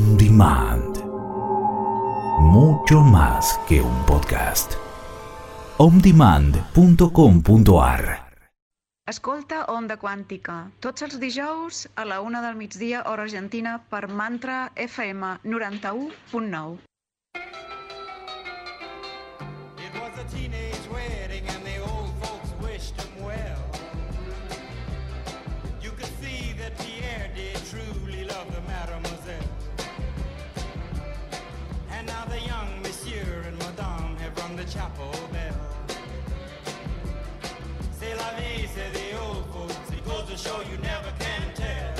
On Demand. Mucho más que un podcast. ondemand.com.ar. Escolta Onda Quàntica, tots els dijous a la 1 del migdia, hora argentina, per Mantra FM 91.9. It was a teenage wedding and the old folks wished him well. You could see that Pierre did truly love the mademoiselle. And now the young monsieur and madame have rung the chapel bell. C'est la vie, say the old folks, it goes to show you never can tell.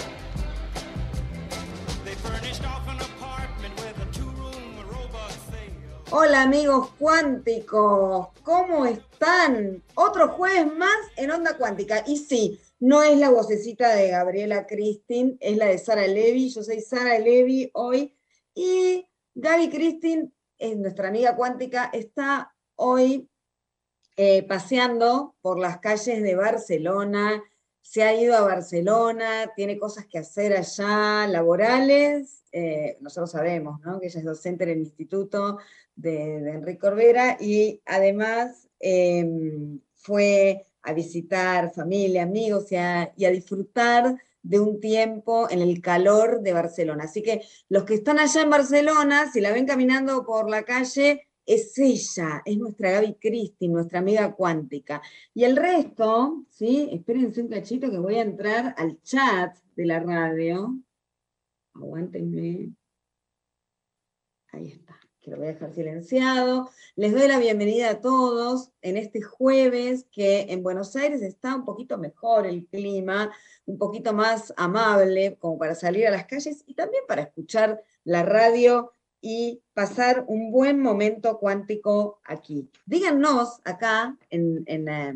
They furnished off an apartment with a two-room robot sale. Hola amigos cuánticos, ¿cómo están? Otro jueves más en Onda Cuántica. Y sí, no es la vocecita de Gabriela Christine, es la de Sara Levy. Yo soy Sara Levy hoy. Y Gaby Christine, es nuestra amiga cuántica, está hoy paseando por las calles de Barcelona. Se ha ido a Barcelona, tiene cosas que hacer allá, laborales. Nosotros sabemos, ¿no?, que ella es docente en el Instituto de Enrique Corbera y además fue a visitar familia, amigos y a disfrutar de un tiempo en el calor de Barcelona. Así que los que están allá en Barcelona, si la ven caminando por la calle, es ella, es nuestra Gaby Christine, nuestra amiga cuántica. Y el resto, ¿sí? Espérense un cachito que voy a entrar al chat de la radio. Aguántenme. Ahí está, que lo voy a dejar silenciado. Les doy la bienvenida a todos en este jueves, que en Buenos Aires está un poquito mejor el clima, un poquito más amable, como para salir a las calles y también para escuchar la radio y pasar un buen momento cuántico aquí. Díganos acá en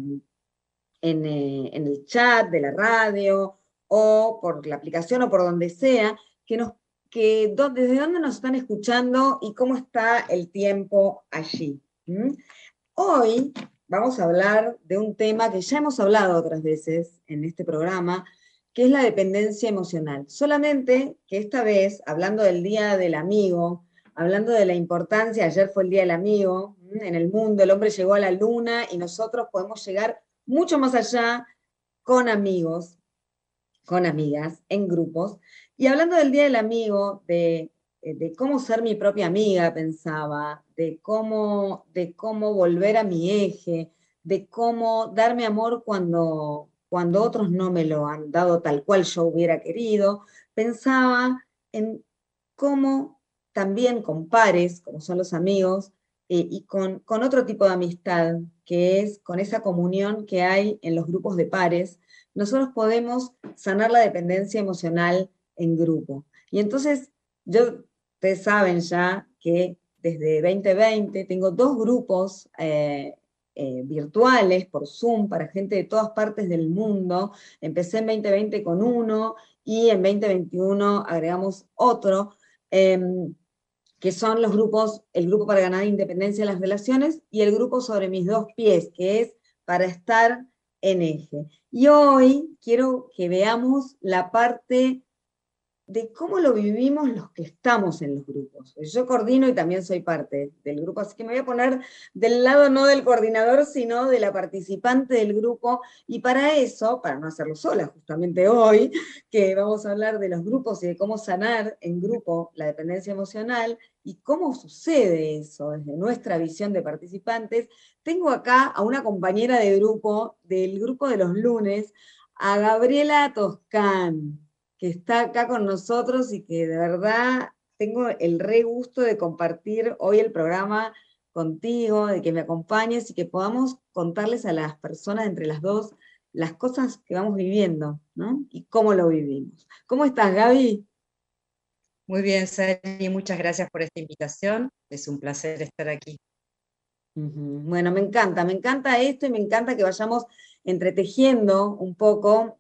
el chat de la radio, o por la aplicación, o por donde sea, desde dónde nos están escuchando y cómo está el tiempo allí. Hoy vamos a hablar de un tema que ya hemos hablado otras veces en este programa, que es la dependencia emocional. Solamente que esta vez, hablando del Día del Amigo, hablando de la importancia, ayer fue el Día del Amigo, en el mundo el hombre llegó a la luna y nosotros podemos llegar mucho más allá con amigos, con amigas, en grupos. Y hablando del Día del Amigo, de cómo ser mi propia amiga, pensaba, de cómo volver a mi eje, de cómo darme amor cuando otros no me lo han dado tal cual yo hubiera querido, pensaba en cómo también con pares, como son los amigos, y con otro tipo de amistad, que es con esa comunión que hay en los grupos de pares, nosotros podemos sanar la dependencia emocional en grupo. Y entonces, ustedes saben ya que desde 2020 tengo 2 grupos virtuales por Zoom para gente de todas partes del mundo. Empecé en 2020 con uno y en 2021 agregamos otro, que son los grupos, el grupo para ganar independencia en las relaciones y el grupo sobre mis 2 pies, que es para estar en eje. Y hoy quiero que veamos la parte de cómo lo vivimos los que estamos en los grupos. Yo coordino y también soy parte del grupo, así que me voy a poner del lado no del coordinador, sino de la participante del grupo, y para eso, para no hacerlo sola, justamente hoy, que vamos a hablar de los grupos y de cómo sanar en grupo la dependencia emocional, y cómo sucede eso desde nuestra visión de participantes, tengo acá a una compañera de grupo, del grupo de los lunes, a Gabriela Toscán, que está acá con nosotros y que de verdad tengo el re gusto de compartir hoy el programa contigo, de que me acompañes y que podamos contarles a las personas entre las dos las cosas que vamos viviendo, ¿no? Y cómo lo vivimos. ¿Cómo estás, Gaby? Muy bien, Sari, muchas gracias por esta invitación. Es un placer estar aquí. Bueno, me encanta esto y me encanta que vayamos entretejiendo un poco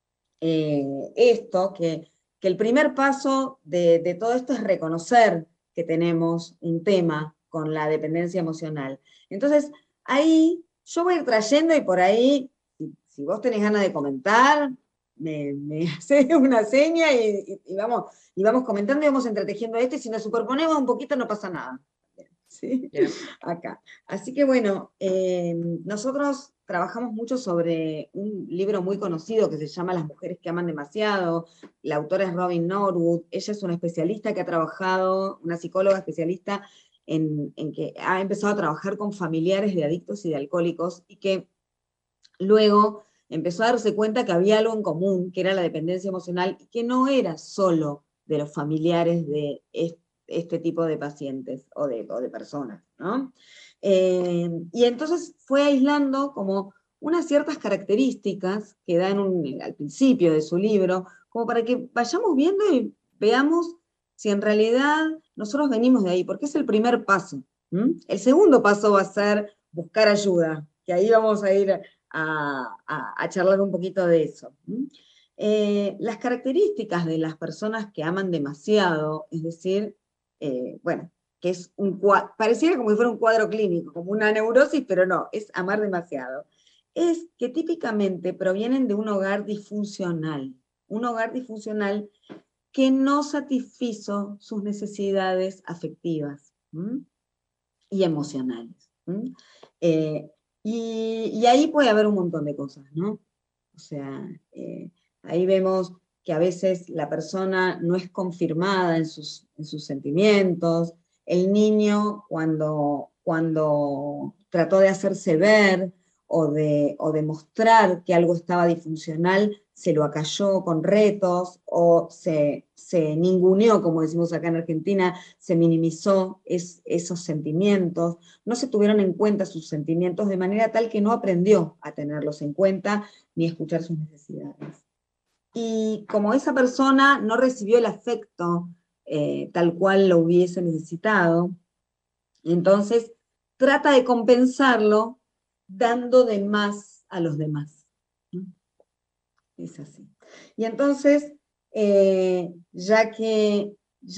esto, que el primer paso de todo esto es reconocer que tenemos un tema con la dependencia emocional. Entonces, ahí yo voy a ir trayendo y por ahí, si vos tenés ganas de comentar, me hace una seña y vamos comentando y vamos entretejiendo esto, y si nos superponemos un poquito no pasa nada. ¿Sí? Bien. Acá. Así que bueno, nosotros trabajamos mucho sobre un libro muy conocido que se llama Las mujeres que aman demasiado. La autora es Robin Norwood. Ella es una especialista que ha trabajado, una psicóloga especialista en que ha empezado a trabajar con familiares de adictos y de alcohólicos, y que luego empezó a darse cuenta que había algo en común, que era la dependencia emocional, y que no era solo de los familiares de este tipo de pacientes o de personas, ¿no? Y entonces fue aislando como unas ciertas características que da al principio de su libro, como para que vayamos viendo y veamos si en realidad nosotros venimos de ahí, porque es el primer paso. El segundo paso va a ser buscar ayuda, que ahí vamos a ir a charlar un poquito de eso. Las características de las personas que aman demasiado, es decir, bueno, que es pareciera como si fuera un cuadro clínico, como una neurosis, pero no, es amar demasiado, es que típicamente provienen de un hogar disfuncional que no satisfizo sus necesidades afectivas y emocionales. Y ahí puede haber un montón de cosas, ¿no? O sea, ahí vemos que a veces la persona no es confirmada en sus sentimientos. El niño, cuando trató de hacerse ver o de mostrar que algo estaba disfuncional, se lo acalló con retos o se ninguneó, como decimos acá en Argentina, se minimizó esos sentimientos, no se tuvieron en cuenta sus sentimientos de manera tal que no aprendió a tenerlos en cuenta ni a escuchar sus necesidades. Y como esa persona no recibió el afecto tal cual lo hubiese necesitado, entonces trata de compensarlo dando de más a los demás. Es así. Y entonces, ya que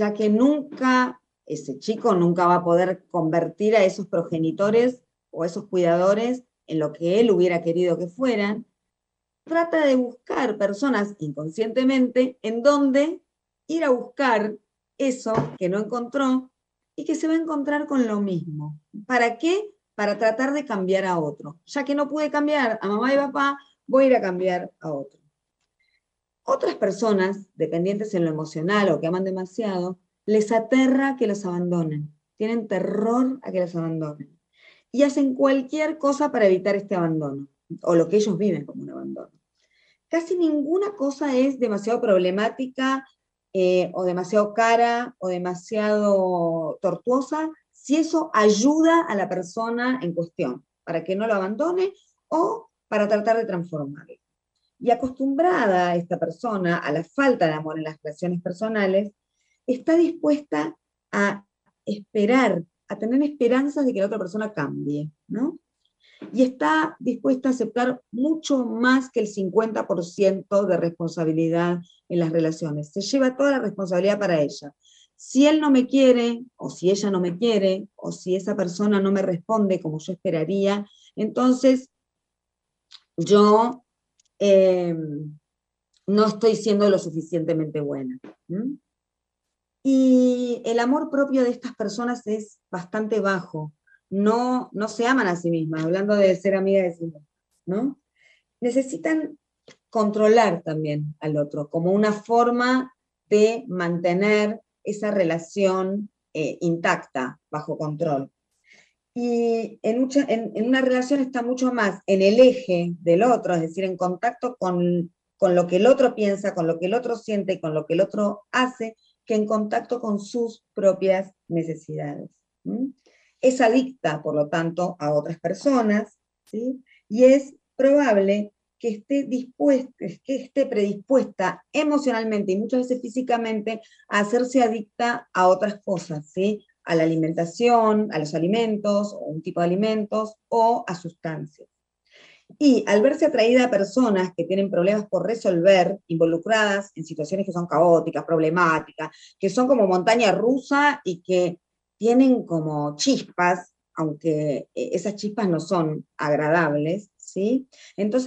ese chico nunca va a poder convertir a esos progenitores o a esos cuidadores en lo que él hubiera querido que fueran, trata de buscar personas inconscientemente en donde ir a buscar eso que no encontró y que se va a encontrar con lo mismo. ¿Para qué? Para tratar de cambiar a otro. Ya que no pude cambiar a mamá y papá, voy a ir a cambiar a otro. Otras personas, dependientes en lo emocional o que aman demasiado, les aterra que los abandonen. Tienen terror a que los abandonen. Y hacen cualquier cosa para evitar este abandono, o lo que ellos viven como un abandono. Casi ninguna cosa es demasiado problemática o demasiado cara o demasiado tortuosa si eso ayuda a la persona en cuestión, para que no lo abandone o para tratar de transformarlo. Y acostumbrada esta persona a la falta de amor en las relaciones personales, está dispuesta a esperar, a tener esperanzas de que la otra persona cambie, ¿no? Y está dispuesta a aceptar mucho más que el 50% de responsabilidad en las relaciones. Se lleva toda la responsabilidad para ella. Si él no me quiere, o si ella no me quiere, o si esa persona no me responde como yo esperaría, entonces yo no estoy siendo lo suficientemente buena. Y el amor propio de estas personas es bastante bajo. No se aman a sí mismas, hablando de ser amiga de sí mismas, ¿no? Necesitan controlar también al otro, como una forma de mantener esa relación intacta, bajo control. Y en una relación está mucho más en el eje del otro, es decir, en contacto con lo que el otro piensa, con lo que el otro siente, con lo que el otro hace, que en contacto con sus propias necesidades. Es adicta, por lo tanto, a otras personas, ¿sí? Y es probable que esté predispuesta emocionalmente y muchas veces físicamente a hacerse adicta a otras cosas, ¿sí? A la alimentación, a los alimentos, o un tipo de alimentos, o a sustancias. Y al verse atraída a personas que tienen problemas por resolver, involucradas en situaciones que son caóticas, problemáticas, que son como montaña rusa y que tienen como chispas, aunque esas chispas no son agradables, ¿sí? Entonces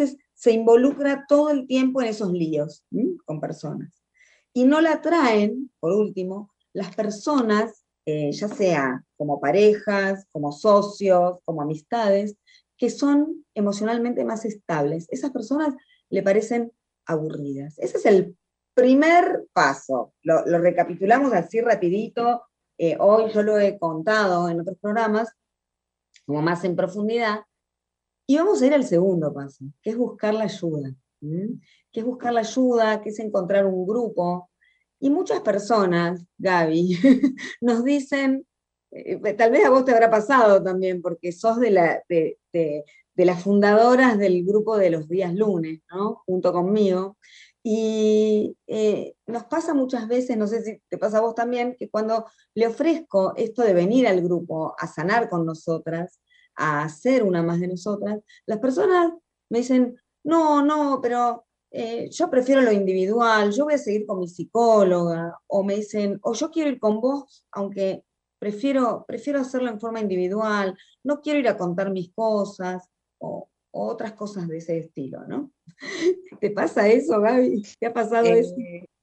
se involucra todo el tiempo en esos líos con personas. Y no la traen, por último, las personas, ya sea como parejas, como socios, como amistades, que son emocionalmente más estables. Esas personas le parecen aburridas. Ese es el primer paso. Lo recapitulamos así rapidito. Hoy yo lo he contado en otros programas, como más en profundidad. Y vamos a ir al segundo paso, que es buscar la ayuda. Que es buscar la ayuda, que es encontrar un grupo. Y muchas personas, Gaby, nos dicen, tal vez a vos te habrá pasado también, porque sos de las fundadoras del grupo de los días lunes, ¿no? Junto conmigo. Y nos pasa muchas veces, no sé si te pasa a vos también, que cuando le ofrezco esto de venir al grupo a sanar con nosotras, a ser una más de nosotras, las personas me dicen, no, pero yo prefiero lo individual, yo voy a seguir con mi psicóloga, o me dicen, o yo quiero ir con vos, aunque prefiero hacerlo en forma individual, no quiero ir a contar mis cosas, o otras cosas de ese estilo, ¿no? ¿Te pasa eso, Gaby? ¿Te ha pasado eso?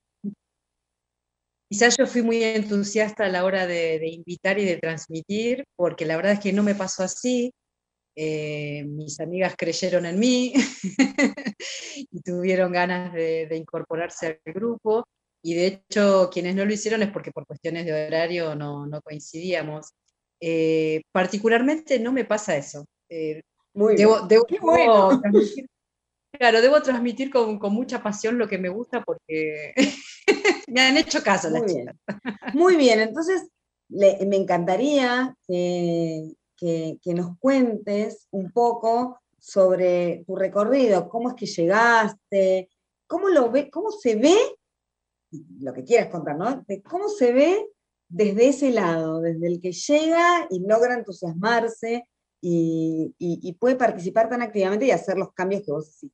Quizás yo fui muy entusiasta a la hora de invitar y de transmitir, porque la verdad es que no me pasó así. Mis amigas creyeron en mí y tuvieron ganas de incorporarse al grupo, y de hecho quienes no lo hicieron es porque por cuestiones de horario no coincidíamos. Particularmente no me pasa eso. Muy Debo bien. Qué bueno. transmitir, claro, debo transmitir con mucha pasión lo que me gusta, porque me han hecho caso las Muy chicas. bien. Muy bien, entonces me encantaría que nos cuentes un poco sobre tu recorrido, cómo es que llegaste, cómo se ve, lo que quieras contar, ¿no? De cómo se ve desde ese lado, desde el que llega y logra entusiasmarse y puede participar tan activamente y hacer los cambios que vos hiciste.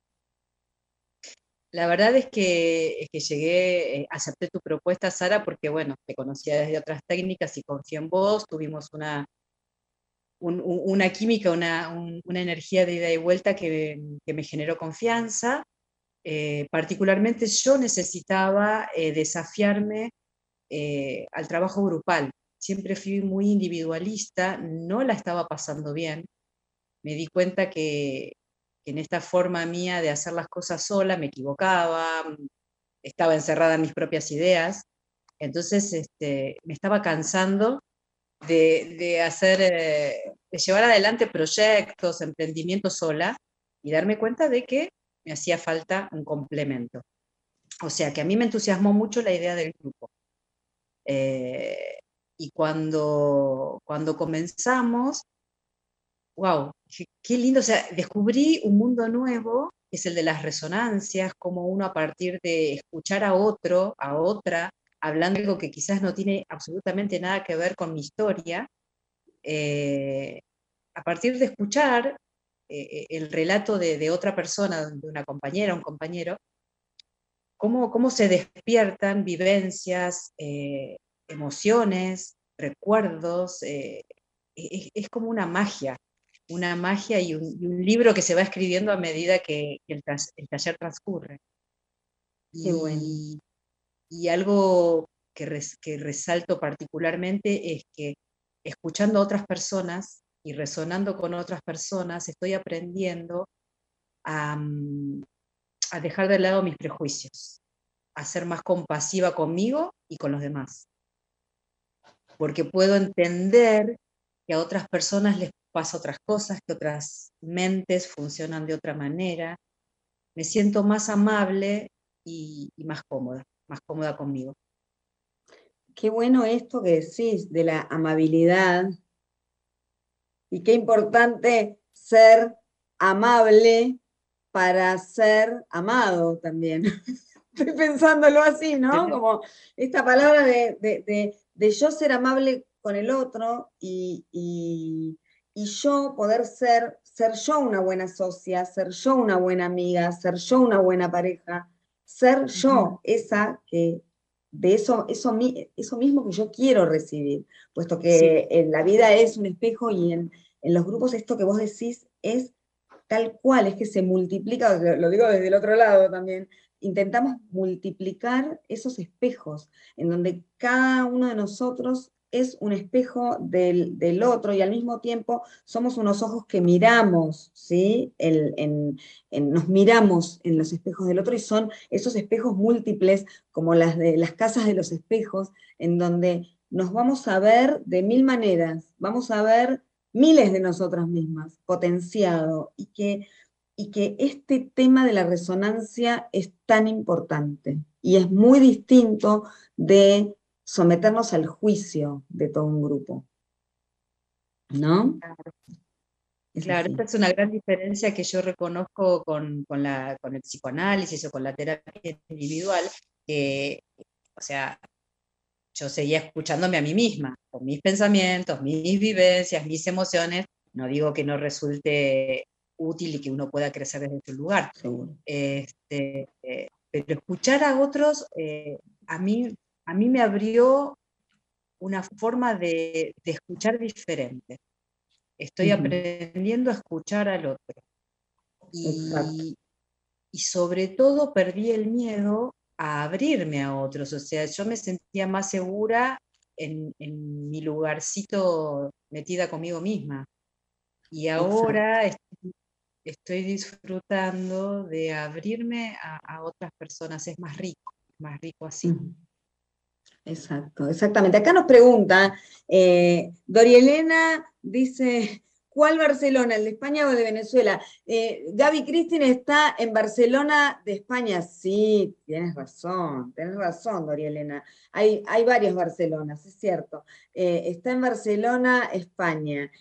La verdad es que llegué, acepté tu propuesta, Sara, porque bueno, te conocía desde otras técnicas y confié en vos, tuvimos una química, una energía de ida y vuelta que me generó confianza. Particularmente yo necesitaba desafiarme al trabajo grupal. Siempre fui muy individualista, no la estaba pasando bien. Me di cuenta que en esta forma mía de hacer las cosas sola me equivocaba, estaba encerrada en mis propias ideas. Entonces me estaba cansando de llevar adelante proyectos, emprendimientos sola, y darme cuenta de que me hacía falta un complemento. O sea que a mí me entusiasmó mucho la idea del grupo. Y cuando comenzamos, wow, qué lindo, o sea, descubrí un mundo nuevo, que es el de las resonancias, como uno a partir de escuchar a otro, a otra, hablando de algo que quizás no tiene absolutamente nada que ver con mi historia, a partir de escuchar el relato de otra persona, de una compañera, un compañero, cómo se despiertan vivencias, emociones, recuerdos, es como una magia y un libro que se va escribiendo a medida que el taller transcurre. Qué bueno. Y algo que resalto particularmente es que escuchando a otras personas y resonando con otras personas, estoy aprendiendo a dejar de lado mis prejuicios, a ser más compasiva conmigo y con los demás. Porque puedo entender que a otras personas les pasa otras cosas, que otras mentes funcionan de otra manera. Me siento más amable y más cómoda conmigo. Qué bueno esto que decís de la amabilidad, y qué importante ser amable para ser amado también. Estoy pensándolo así, ¿no? Como esta palabra de yo ser amable con el otro y yo poder ser yo una buena socia, ser yo una buena amiga, ser yo una buena pareja, ser yo esa que de eso mismo que yo quiero recibir, puesto que Sí. la vida es un espejo y en los grupos esto que vos decís es tal cual, es que se multiplica, lo digo desde el otro lado también, intentamos multiplicar esos espejos, en donde cada uno de nosotros es un espejo del otro y al mismo tiempo somos unos ojos que miramos, ¿sí? Nos miramos en los espejos del otro y son esos espejos múltiples, como las de las casas de los espejos, en donde nos vamos a ver de mil maneras, vamos a ver miles de nosotras mismas, potenciado, y que este tema de la resonancia es tan importante y es muy distinto de someternos al juicio de todo un grupo, ¿no? Es Claro, así. esta es una gran diferencia que yo reconozco con el psicoanálisis o con la terapia individual, que, o sea, yo seguía escuchándome a mí misma, con mis pensamientos, mis vivencias, mis emociones. No digo que no resulte útil y que uno pueda crecer desde su lugar. Seguro. Pero escuchar a otros, a mí me abrió una forma de escuchar diferente. Estoy aprendiendo a escuchar al otro. Y sobre todo perdí el miedo a abrirme a otros. O sea, yo me sentía más segura en mi lugarcito metida conmigo misma. Y ahora estoy disfrutando de abrirme a otras personas. Es más rico así. Exacto, exactamente. Acá nos pregunta, Dorielena dice, ¿cuál Barcelona? ¿El de España o de Venezuela? Gaby Cristin está en Barcelona de España. Sí, tienes razón, Dorielena. Hay varios Barcelonas, es cierto. Está en Barcelona, España.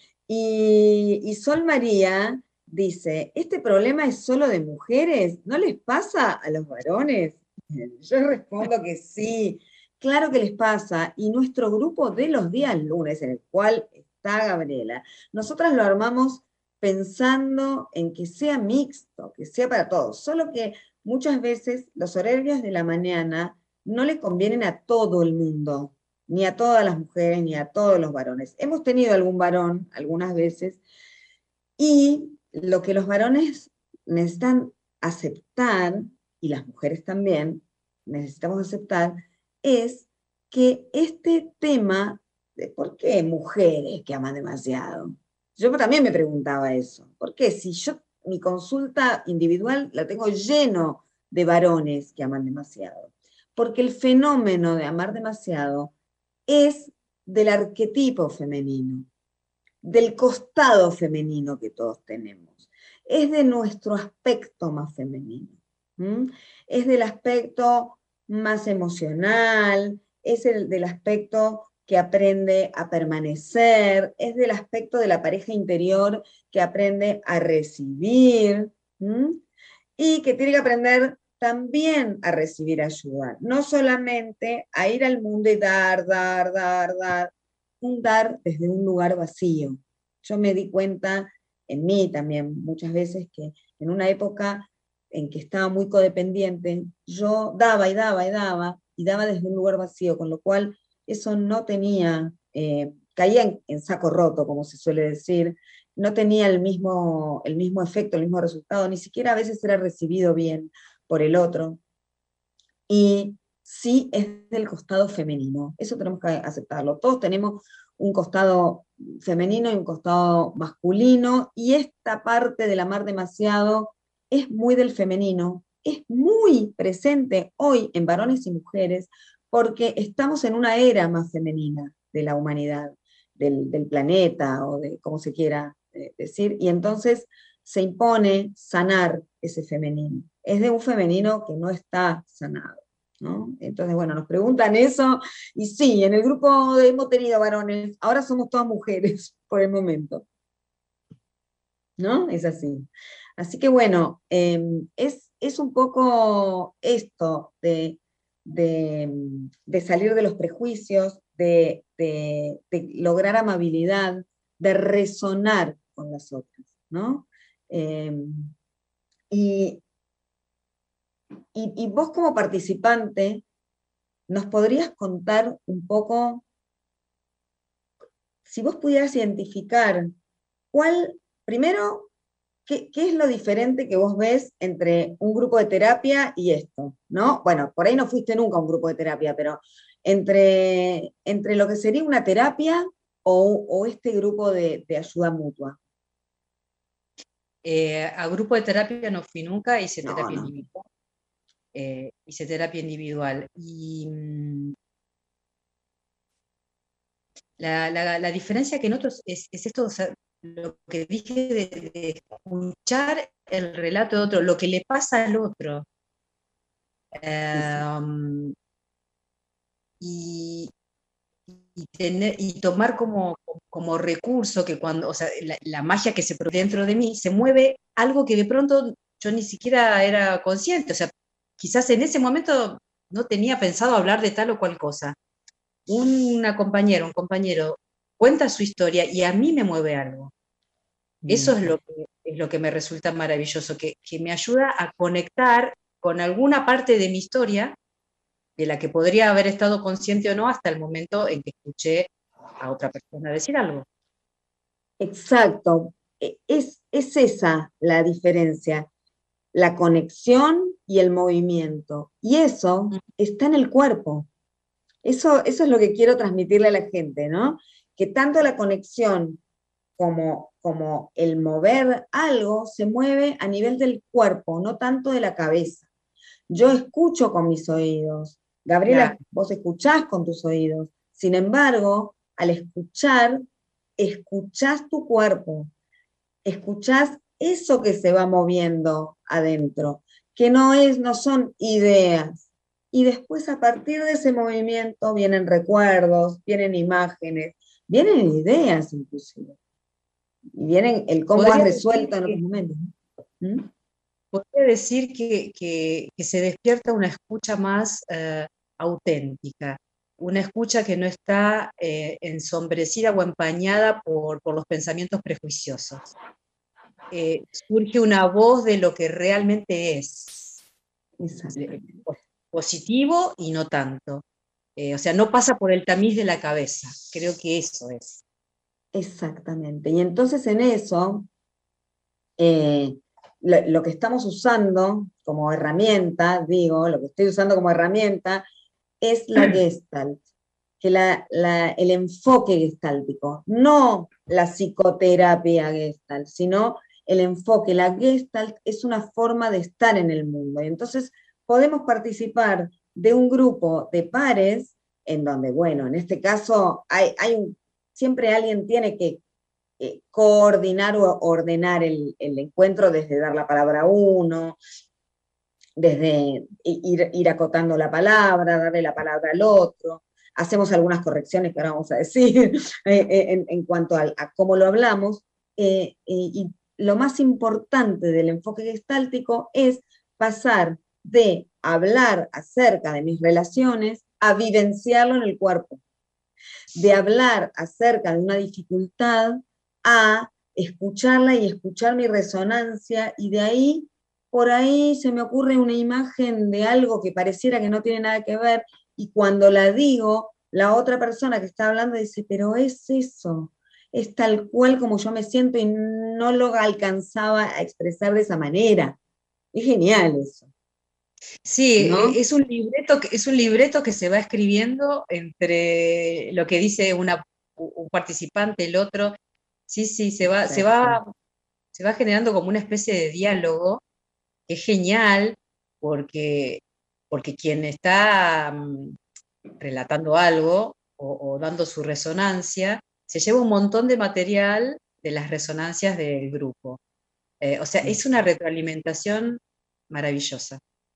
Y Sol María dice, ¿este problema es solo de mujeres? ¿No les pasa a los varones? Yo respondo que sí. Claro que les pasa, y nuestro grupo de los días lunes, en el cual está Gabriela, nosotras lo armamos pensando en que sea mixto, que sea para todos, solo que muchas veces los horarios de la mañana no le convienen a todo el mundo, ni a todas las mujeres, ni a todos los varones. Hemos tenido algún varón algunas veces, y lo que los varones necesitan aceptar, y las mujeres también necesitamos aceptar, es que este tema de por qué mujeres que aman demasiado. Yo también me preguntaba eso. ¿Por qué? Si yo mi consulta individual la tengo lleno de varones que aman demasiado. Porque el fenómeno de amar demasiado es del arquetipo femenino, del costado femenino que todos tenemos. Es de nuestro aspecto más femenino. Es del aspecto más emocional, es del aspecto que aprende a permanecer, es del aspecto de la pareja interior que aprende a recibir, y que tiene que aprender también a recibir ayuda, no solamente a ir al mundo y dar, un dar desde un lugar vacío. Yo me di cuenta en mí también muchas veces que en una época en que estaba muy codependiente, yo daba y daba y daba, y daba desde un lugar vacío, con lo cual eso no tenía, caía en saco roto, como se suele decir, no tenía el mismo efecto, el mismo resultado, ni siquiera a veces era recibido bien por el otro. Y sí es del costado femenino, eso tenemos que aceptarlo. Todos tenemos un costado femenino y un costado masculino, y esta parte del amar demasiado es muy del femenino, es muy presente hoy en varones y mujeres, porque estamos en una era más femenina de la humanidad, del planeta, o de como se quiera decir, y entonces se impone sanar ese femenino. Es de un femenino que no está sanado, ¿no? Entonces, bueno, nos preguntan eso, y sí, en el grupo hemos tenido varones, ahora somos todas mujeres por el momento, ¿no? Es así. Así que bueno, es un poco esto de salir de los prejuicios, de lograr amabilidad, de resonar con las otras, ¿no? Y vos como participante, ¿nos podrías contar un poco, si vos pudieras identificar primero, ¿qué es lo diferente que vos ves entre un grupo de terapia y esto? ¿No? Bueno, por ahí no fuiste nunca a un grupo de terapia, pero entre lo que sería una terapia o este grupo de ayuda mutua. A grupo de terapia no fui nunca, hice No, terapia no. individual. Hice terapia individual. Y la diferencia que noto es esto, o sea, lo que dije de escuchar el relato de otro, lo que le pasa al otro. Y, y tomar como recurso que cuando, o sea, la magia que se produce dentro de mí, se mueve algo que de pronto yo ni siquiera era consciente, o sea, quizás en ese momento no tenía pensado hablar de tal o cual cosa. Una compañera, un compañero cuenta su historia y a mí me mueve algo. Eso es lo que me resulta maravilloso, que me ayuda a conectar con alguna parte de mi historia de la que podría haber estado consciente o no hasta el momento en que escuché a otra persona decir algo. Exacto. Es esa la diferencia, la conexión y el movimiento. Y eso está en el cuerpo. Eso es lo que quiero transmitirle a la gente, ¿no? Que tanto la conexión como el mover algo se mueve a nivel del cuerpo, no tanto de la cabeza. Yo escucho con mis oídos. Gabriela, vos escuchás con tus oídos. Sin embargo, al escuchar, escuchás tu cuerpo, escuchás eso que se va moviendo adentro, que no son ideas. Y después a partir de ese movimiento vienen recuerdos, vienen imágenes, vienen ideas inclusive. Y vienen el cómo has resuelto en otros momentos. Podría decir que se despierta una escucha más auténtica, una escucha que no está ensombrecida o empañada por los pensamientos prejuiciosos. Surge una voz de lo que realmente es. Positivo y no tanto. O sea, no pasa por el tamiz de la cabeza. Creo que eso es. Exactamente. Y entonces en eso, lo que estamos usando como herramienta, lo que estoy usando como herramienta, es la Gestalt, que el enfoque gestáltico, no la psicoterapia Gestalt, sino el enfoque. La Gestalt es una forma de estar en el mundo. Y entonces podemos participar de un grupo de pares, en donde, bueno, en este caso siempre alguien tiene que coordinar o ordenar el encuentro desde dar la palabra a uno, desde ir acotando la palabra, darle la palabra al otro. Hacemos algunas correcciones que ahora vamos a decir en cuanto a cómo lo hablamos. Y lo más importante del enfoque gestáltico es pasar de hablar acerca de mis relaciones a vivenciarlo en el cuerpo. De hablar acerca de una dificultad a escucharla y escuchar mi resonancia, y de ahí, por ahí se me ocurre una imagen de algo que pareciera que no tiene nada que ver, y cuando la digo, la otra persona que está hablando dice, pero es eso, es tal cual como yo me siento y no lo alcanzaba a expresar de esa manera. Es genial eso. Sí, ¿no? es un libreto que se va escribiendo entre lo que dice un participante, el otro. Sí, se va generando como una especie de diálogo, que es genial, porque quien está relatando algo o dando su resonancia, se lleva un montón de material de las resonancias del grupo. O sea, es una retroalimentación maravillosa.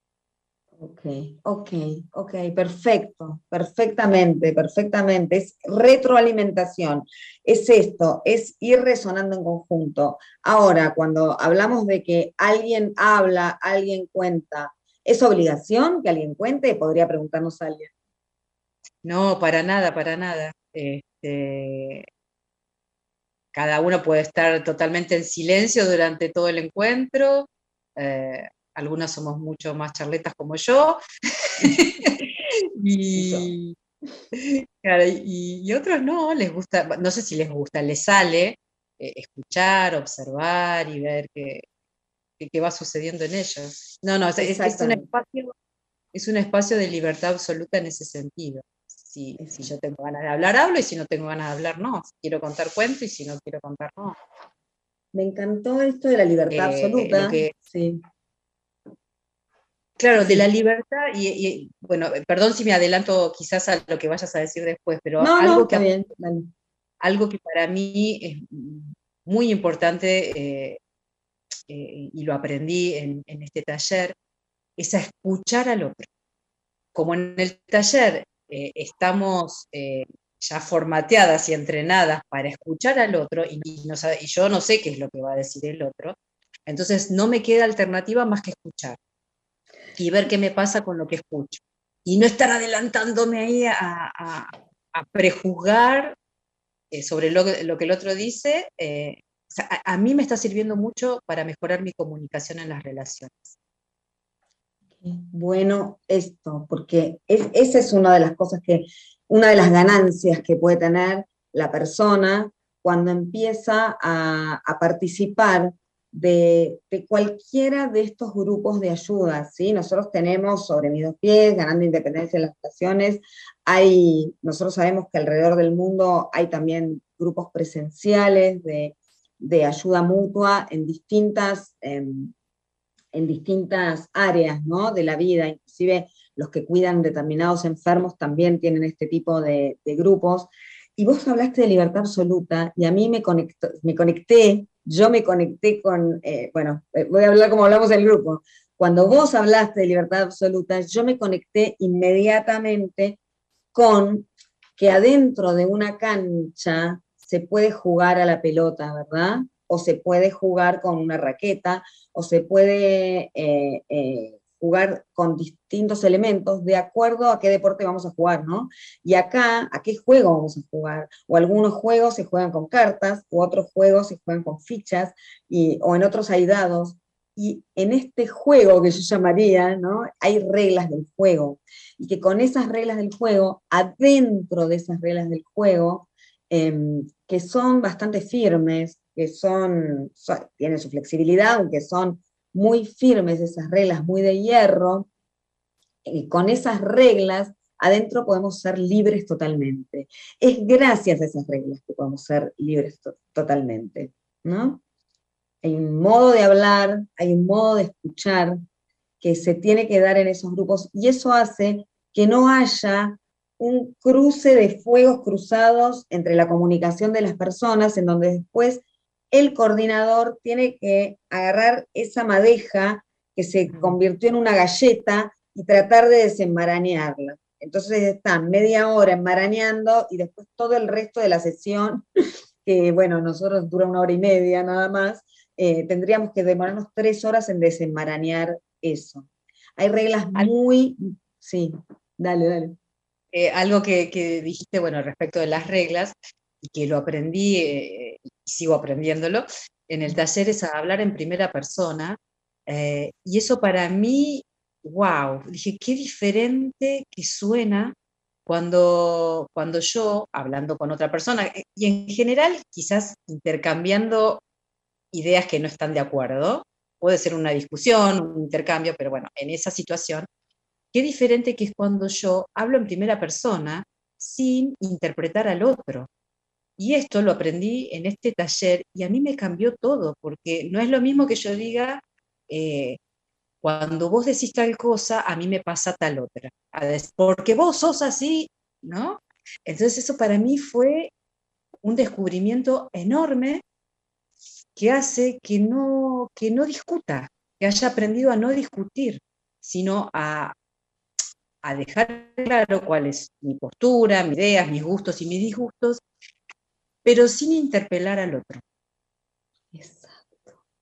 Ok, perfecto, perfectamente, es retroalimentación, es esto, es ir resonando en conjunto. Ahora, cuando hablamos de que alguien habla, alguien cuenta, ¿es obligación que alguien cuente? Podría preguntarnos a alguien. No, para nada. Cada uno puede estar totalmente en silencio durante todo el encuentro. Algunos somos mucho más charletas como yo. y otros no, les gusta, no sé si les gusta, les sale. escuchar, observar y ver qué va sucediendo en ellos. No, es Exactamente. es un espacio de libertad absoluta en ese sentido. Si yo tengo ganas de hablar, hablo, y si no tengo ganas de hablar, no. Si quiero contar, cuento, y si no quiero contar, no. Me encantó esto de la libertad Lo absoluta. que, Sí, claro, de la sí. libertad, bueno, perdón si me adelanto quizás a lo que vayas a decir después, pero No, no, está bien. Dale. algo que para mí es muy importante, y lo aprendí en este taller, es a escuchar al otro. Como en el taller estamos ya formateadas y entrenadas para escuchar al otro, y yo no sé qué es lo que va a decir el otro, entonces no me queda alternativa más que escuchar y ver qué me pasa con lo que escucho. Y no estar adelantándome ahí a prejuzgar sobre lo que el otro dice. O sea, a mí me está sirviendo mucho para mejorar mi comunicación en las relaciones. Bueno, esto, porque esa es una de las cosas una de las ganancias que puede tener la persona cuando empieza a participar de cualquiera de estos grupos de ayuda, ¿sí? Nosotros tenemos Sobre mis dos pies, Ganando Independencia en las Relaciones, nosotros sabemos que alrededor del mundo hay también grupos presenciales de ayuda mutua en distintas áreas, ¿no?, de la vida, inclusive los que cuidan determinados enfermos también tienen este tipo de grupos. Y vos hablaste de libertad absoluta, y a mí yo me conecté con, voy a hablar como hablamos en el grupo. Cuando vos hablaste de libertad absoluta, yo me conecté inmediatamente con que adentro de una cancha se puede jugar a la pelota, ¿verdad? O se puede jugar con una raqueta, o se puede jugar con distintos elementos de acuerdo a qué deporte vamos a jugar, ¿no? Y acá, ¿a qué juego vamos a jugar? O algunos juegos se juegan con cartas, o otros juegos se juegan con fichas, o en otros hay dados. Y en este juego que yo llamaría, ¿no?, hay reglas del juego. Y que con esas reglas del juego, adentro de esas reglas del juego, que son bastante firmes, tienen su flexibilidad, aunque son muy firmes esas reglas, muy de hierro, y con esas reglas adentro podemos ser libres totalmente. Es gracias a esas reglas que podemos ser libres totalmente, ¿no? Hay un modo de hablar, hay un modo de escuchar que se tiene que dar en esos grupos, y eso hace que no haya un cruce de fuegos cruzados entre la comunicación de las personas, en donde después el coordinador tiene que agarrar esa madeja que se convirtió en una galleta y tratar de desenmarañarla. Entonces están media hora enmarañando y después todo el resto de la sesión, que bueno, nosotros dura 1 hora y media nada más, tendríamos que demorarnos 3 horas en desenmarañar eso. Hay reglas muy... Sí, dale. Algo que dijiste, bueno, respecto de las reglas, y que lo aprendí y sigo aprendiéndolo, en el taller, es a hablar en primera persona, y eso para mí, wow, dije, qué diferente que suena cuando yo, hablando con otra persona, y en general quizás intercambiando ideas que no están de acuerdo, puede ser una discusión, un intercambio, pero bueno, en esa situación, qué diferente que es cuando yo hablo en primera persona sin interpretar al otro. Y esto lo aprendí en este taller y a mí me cambió todo, porque no es lo mismo que yo diga, cuando vos decís tal cosa, a mí me pasa tal otra. Porque vos sos así, ¿no? Entonces eso para mí fue un descubrimiento enorme que hace que no discuta, que haya aprendido a no discutir, sino a dejar claro cuál es mi postura, mis ideas, mis gustos y mis disgustos, pero sin interpelar al otro. Exacto,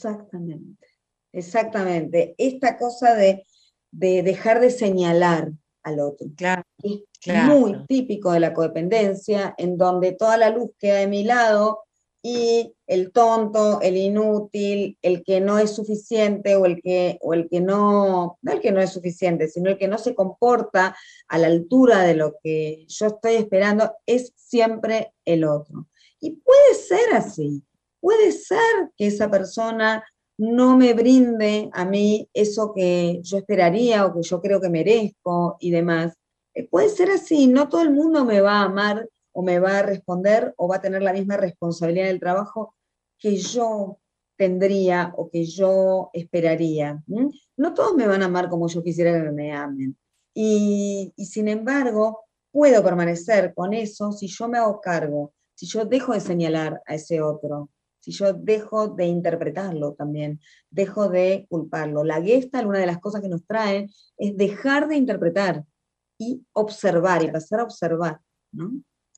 exactamente. Esta cosa de dejar de señalar al otro. Claro, es claro. muy típico de la codependencia, en donde toda la luz queda de mi lado y el tonto, el inútil, el que no es suficiente, o el que no el que no es suficiente, sino el que no se comporta a la altura de lo que yo estoy esperando, es siempre el otro. Y puede ser así, puede ser que esa persona no me brinde a mí eso que yo esperaría o que yo creo que merezco y demás. Puede ser así, no todo el mundo me va a amar o me va a responder o va a tener la misma responsabilidad del trabajo que yo tendría o que yo esperaría. No todos me van a amar como yo quisiera que me amen. Y sin embargo, puedo permanecer con eso si yo me hago cargo, si yo dejo de señalar a ese otro, si yo dejo de interpretarlo también, dejo de culparlo. La Gestalt, una de las cosas que nos trae, es dejar de interpretar y observar, y pasar a observar, ¿no?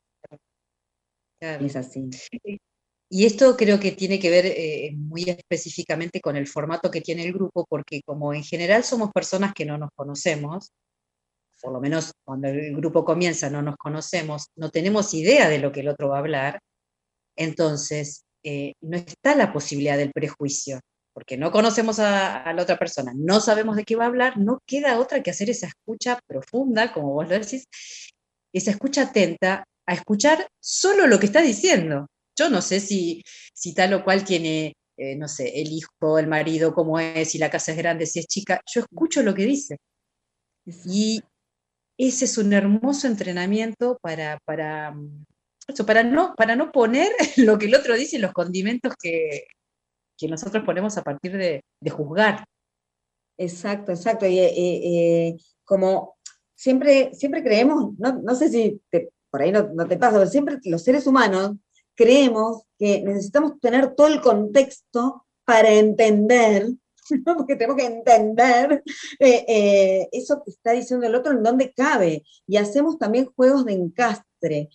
Claro. Es así. Y esto creo que tiene que ver muy específicamente con el formato que tiene el grupo, porque como en general somos personas que no nos conocemos, por lo menos cuando el grupo comienza no nos conocemos, no tenemos idea de lo que el otro va a hablar, entonces no está la posibilidad del prejuicio, porque no conocemos a la otra persona, no sabemos de qué va a hablar, no queda otra que hacer esa escucha profunda, como vos lo decís, esa escucha atenta a escuchar solo lo que está diciendo. Yo no sé si tal o cual tiene, no sé, el hijo, el marido, cómo es, si la casa es grande, si es chica, yo escucho lo que dice. Y ese es un hermoso entrenamiento eso, para no poner lo que el otro dice, los condimentos que nosotros ponemos a partir de juzgar. Exacto, exacto. Y como siempre creemos, no sé si por ahí no te pasa, pero siempre los seres humanos creemos que necesitamos tener todo el contexto para entender, ¿no? Porque tenemos que entender eso que está diciendo el otro en dónde cabe. Y hacemos también juegos de encastre.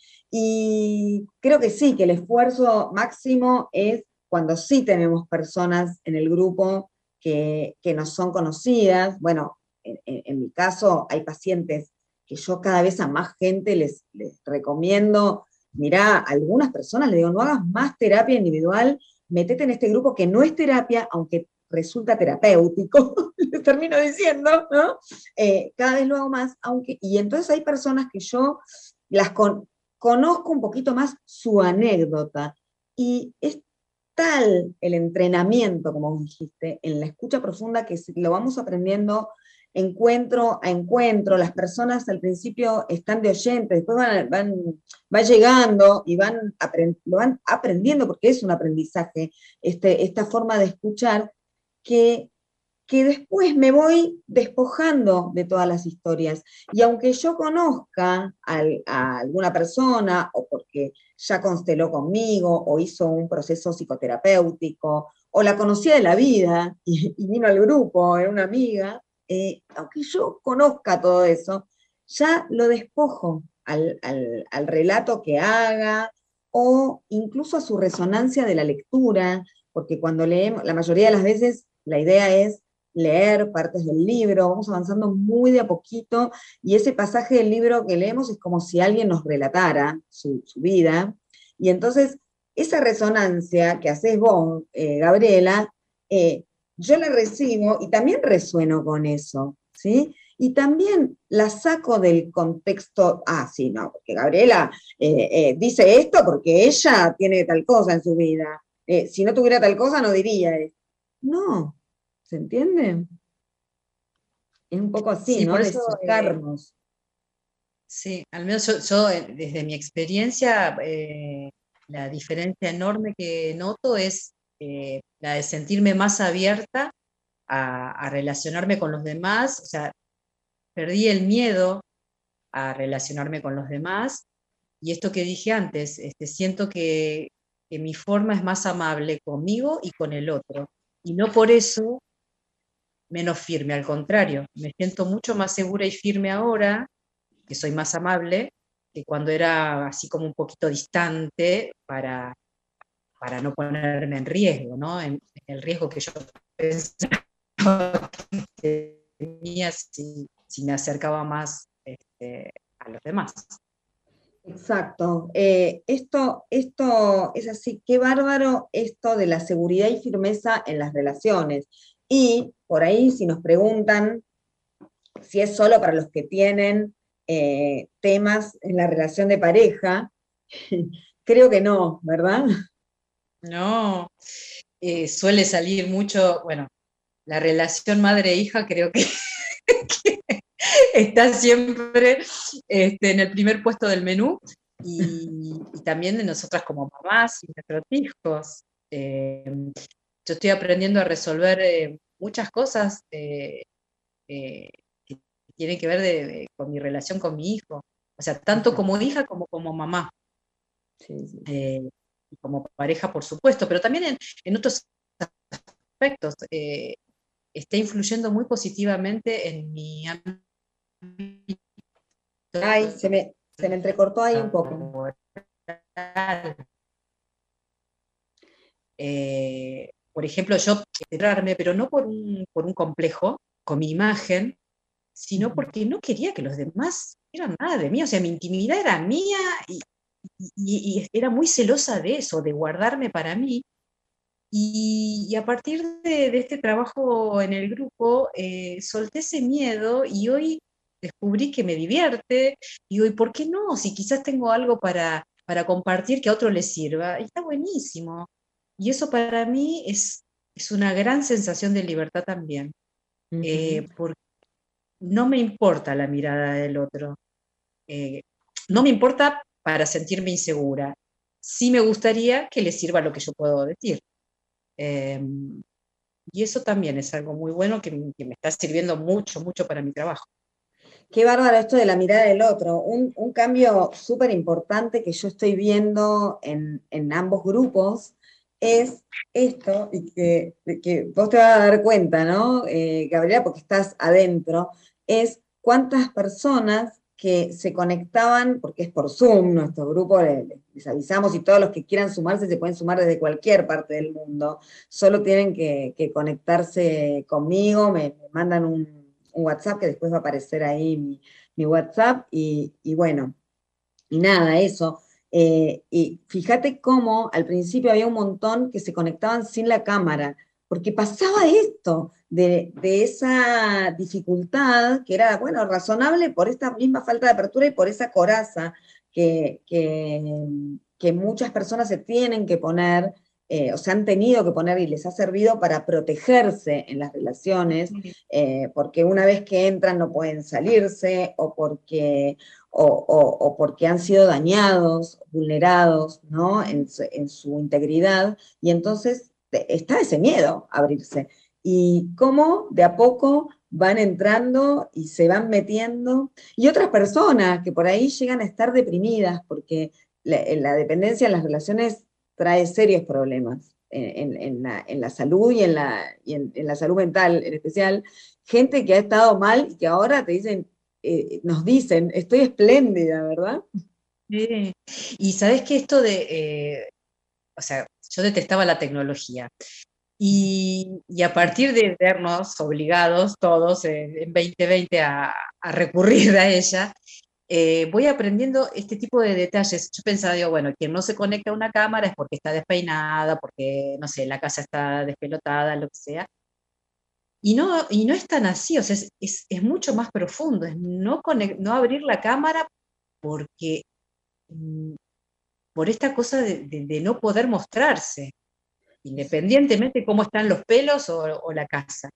Y creo que sí, que el esfuerzo máximo es cuando sí tenemos personas en el grupo que no son conocidas. Bueno, en mi caso hay pacientes que yo cada vez a más gente les recomiendo, mirá, a algunas personas les digo, no hagas más terapia individual, metete en este grupo que no es terapia, aunque resulta terapéutico, les termino diciendo, ¿no? Cada vez lo hago más, y entonces hay personas que yo las conozco un poquito más su anécdota, y es tal el entrenamiento, como vos dijiste, en la escucha profunda, que lo vamos aprendiendo encuentro a encuentro. Las personas al principio están de oyentes, después van llegando y lo van aprendiendo, porque es un aprendizaje, esta forma de escuchar, que después me voy despojando de todas las historias. Y aunque yo conozca a alguna persona, o porque ya consteló conmigo, o hizo un proceso psicoterapéutico, o la conocía de la vida, y vino al grupo, era una amiga, aunque yo conozca todo eso, ya lo despojo al relato que haga, o incluso a su resonancia de la lectura, porque cuando leemos, la mayoría de las veces, la idea es leer partes del libro, vamos avanzando muy de a poquito, y ese pasaje del libro que leemos es como si alguien nos relatara su vida, y entonces esa resonancia que haces vos, Gabriela, yo la recibo y también resueno con eso, ¿sí? Y también la saco del contexto, sí, no, porque Gabriela dice esto porque ella tiene tal cosa en su vida, si no tuviera tal cosa no diría esto. No, ¿se entiende? Es un poco así, Sí, ¿no? por De eso, sacarnos. sí, al menos yo, desde mi experiencia, la diferencia enorme que noto es la de sentirme más abierta a relacionarme con los demás, o sea, perdí el miedo a relacionarme con los demás, y esto que dije antes, siento que mi forma es más amable conmigo y con el otro, y no por eso menos firme, al contrario, me siento mucho más segura y firme ahora, que soy más amable, que cuando era así como un poquito distante para no ponerme en riesgo, ¿no? En el riesgo que yo pensaba que tenía si me acercaba más a los demás. Exacto. Esto es así, qué bárbaro esto de la seguridad y firmeza en las relaciones. Y por ahí, si nos preguntan si es solo para los que tienen temas en la relación de pareja, creo que no, ¿verdad? No, suele salir mucho, bueno, la relación madre-hija creo que está siempre en el primer puesto del menú y también de nosotras como mamás y nuestros hijos. Yo estoy aprendiendo a resolver muchas cosas que tienen que ver con mi relación con mi hijo. O sea, tanto como hija como mamá. Sí, sí. Y como pareja, por supuesto, pero también en otros aspectos. Está influyendo muy positivamente en mi ámbito Ay, se me entrecortó ahí un poco. laboral. Por ejemplo, yo cerrarme, pero no por un complejo con mi imagen, sino porque no quería que los demás vieran nada de mí. O sea, mi intimidad era mía y era muy celosa de eso, de guardarme para mí. Y a partir de este trabajo en el grupo, solté ese miedo y hoy descubrí que me divierte y hoy, ¿por qué no? Si quizás tengo algo para compartir que a otro le sirva, y está buenísimo. Y eso para mí es una gran sensación de libertad también, Ujú. porque no me importa la mirada del otro, eh, no me importa para sentirme insegura. Sí me gustaría que le sirva lo que yo puedo decir. Eh, y eso también es algo muy bueno que me está sirviendo mucho, mucho para mi trabajo. Qué bárbaro esto de la mirada del otro. Un cambio súper importante que yo estoy viendo en ambos grupos es esto, y que vos te vas a dar cuenta, ¿no, Gabriela? Porque estás adentro, es cuántas personas que se conectaban, porque es por Zoom, nuestro grupo, les avisamos y todos los que quieran sumarse se pueden sumar desde cualquier parte del mundo, solo tienen que conectarse conmigo, me mandan un WhatsApp que después va a aparecer ahí mi WhatsApp y bueno, y nada, eso. Y fíjate cómo al principio había un montón que se conectaban sin la cámara, porque pasaba esto, de esa dificultad que era, bueno, razonable por esta misma falta de apertura y por esa coraza que muchas personas se tienen que poner, o se han tenido que poner y les ha servido para protegerse en las relaciones, porque una vez que entran no pueden salirse o porque han sido dañados, vulnerados, ¿no? En su integridad, y entonces está ese miedo a abrirse. Y cómo de a poco van entrando y se van metiendo, y otras personas que por ahí llegan a estar deprimidas, porque la dependencia en las relaciones trae serios problemas en la salud y en la salud mental en especial, gente que ha estado mal y que ahora te dicen, nos dicen, estoy espléndida, ¿verdad? Sí. Y sabes que esto o sea, yo detestaba la tecnología. Y a partir de vernos obligados todos en 2020 a recurrir a ella, voy aprendiendo este tipo de detalles. Yo pensaba, digo, bueno, quien no se conecta a una cámara es porque está despeinada, porque, no sé, la casa está despelotada, lo que sea. Y no es tan así, o sea, es mucho más profundo, es no abrir la cámara porque mm, por esta cosa de no poder mostrarse, independientemente de cómo están los pelos o la casa.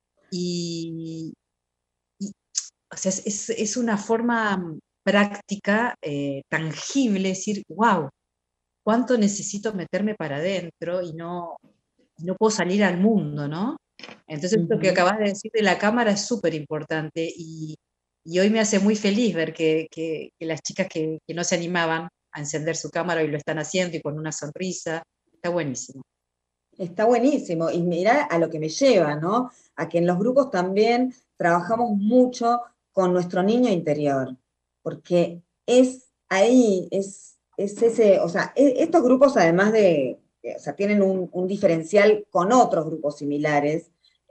Y, y, o sea, es una forma práctica, tangible, decir, wow, cuánto necesito meterme para adentro y no puedo salir al mundo, ¿no? Entonces, esto que Ujú. acabas de decir de la cámara es súper importante y hoy me hace muy feliz ver que las chicas que no se animaban a encender su cámara hoy lo están haciendo y con una sonrisa. Está buenísimo. Está buenísimo. Y mira a lo que me lleva, ¿no? A que en los grupos también trabajamos mucho con nuestro niño interior, porque es ahí, es ese, o sea, estos grupos además o sea, tienen un diferencial con otros grupos similares